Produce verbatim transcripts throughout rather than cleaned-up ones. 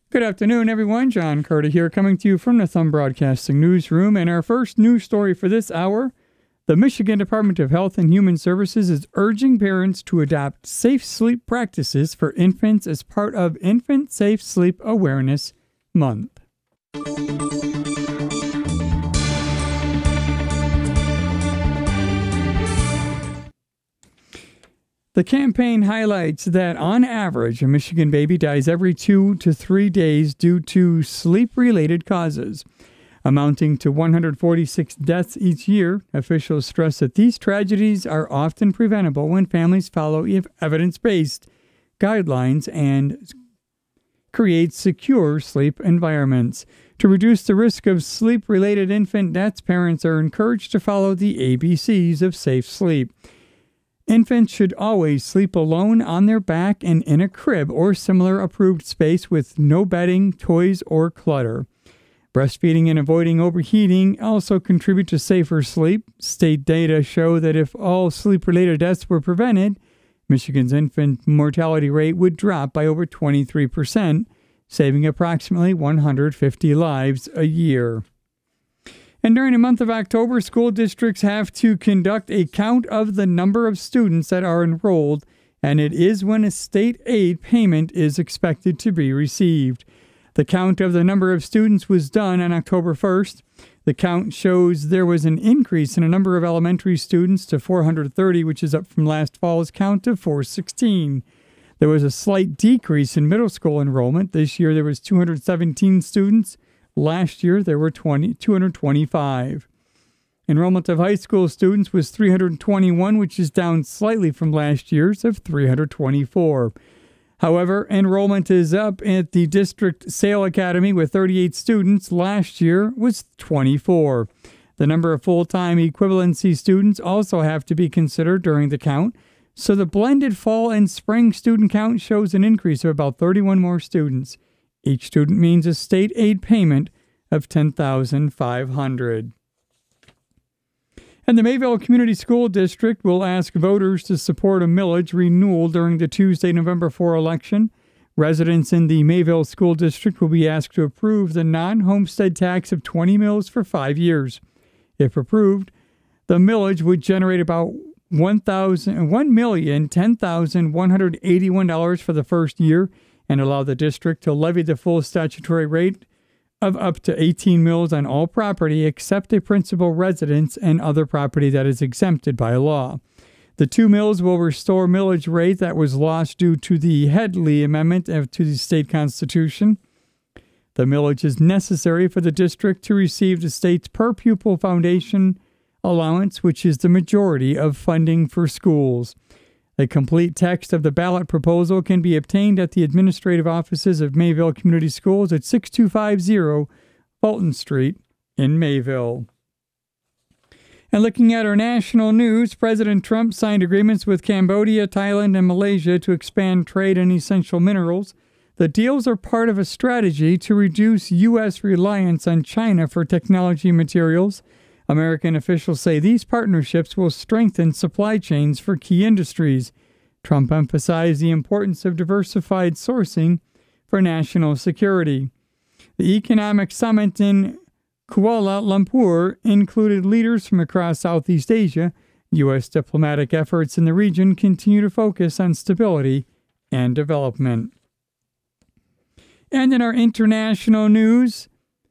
Good afternoon, everyone. John Carter here, coming to you from the Thumb Broadcasting Newsroom. And our first news story for this hour, the Michigan Department of Health and Human Services is urging parents to adopt safe sleep practices for infants as part of Infant Safe Sleep Awareness Month. The campaign highlights that, on average, a Michigan baby dies every two to three days due to sleep-related causes, amounting to one hundred forty-six deaths each year. Officials stress that these tragedies are often preventable when families follow evidence-based guidelines and create secure sleep environments. To reduce the risk of sleep-related infant deaths, parents are encouraged to follow the A B Cs of safe sleep. Infants should always sleep alone on their back and in a crib or similar approved space with no bedding, toys, or clutter. Breastfeeding and avoiding overheating also contribute to safer sleep. State data show that if all sleep-related deaths were prevented, Michigan's infant mortality rate would drop by over twenty-three percent, saving approximately one hundred fifty lives a year. And during the month of October, school districts have to conduct a count of the number of students that are enrolled, and it is when a state aid payment is expected to be received. The count of the number of students was done on October first. The count shows there was an increase in the number of elementary students to four hundred thirty, which is up from last fall's count of four hundred sixteen. There was a slight decrease in middle school enrollment. This year there was two hundred seventeen students. Last year, there were two hundred twenty-five. Enrollment of high school students was three hundred twenty-one, which is down slightly from last year's of three hundred twenty-four. However, enrollment is up at the District Sale Academy with thirty-eight students. Last year was twenty-four. The number of full-time equivalency students also have to be considered during the count. So the blended fall and spring student count shows an increase of about thirty-one more students. Each student means a state aid payment of ten thousand five hundred dollars. And the Mayville Community School District will ask voters to support a millage renewal during the Tuesday, November fourth election. Residents in the Mayville School District will be asked to approve the non-homestead tax of twenty mills for five years. If approved, the millage would generate about one million ten thousand one hundred eighty-one dollars for the first year, and allow the district to levy the full statutory rate of up to eighteen mills on all property except a principal residence and other property that is exempted by law. The two mills will restore millage rate that was lost due to the Headley Amendment to the state constitution. The millage is necessary for the district to receive the state's per-pupil foundation allowance, which is the majority of funding for schools. A complete text of the ballot proposal can be obtained at the administrative offices of Mayville Community Schools at six two five zero Fulton Street in Mayville. And looking at our national news, President Trump signed agreements with Cambodia, Thailand, and Malaysia to expand trade in essential minerals. The deals are part of a strategy to reduce U S reliance on China for technology materials. American officials say these partnerships will strengthen supply chains for key industries. Trump emphasized the importance of diversified sourcing for national security. The economic summit in Kuala Lumpur included leaders from across Southeast Asia. U S diplomatic efforts in the region continue to focus on stability and development. And in our international news,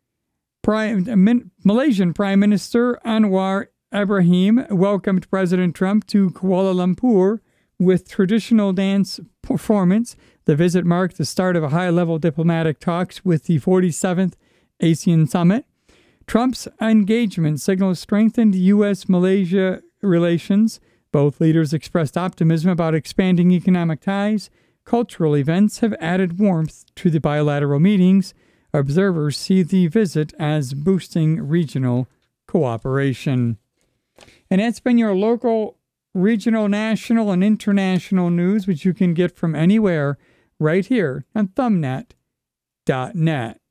Prime, Malaysian Prime Minister Anwar Ibrahim welcomed President Trump to Kuala Lumpur with traditional dance performance. The visit marked the start of a high-level diplomatic talks with the forty-seventh ASEAN Summit. Trump's engagement signals strengthened U S Malaysia relations. Both leaders expressed optimism about expanding economic ties. Cultural events have added warmth to the bilateral meetings. Observers see the visit as boosting regional cooperation. And that's been your local, regional, national, and international news, which you can get from anywhere right here on thumbnet dot net.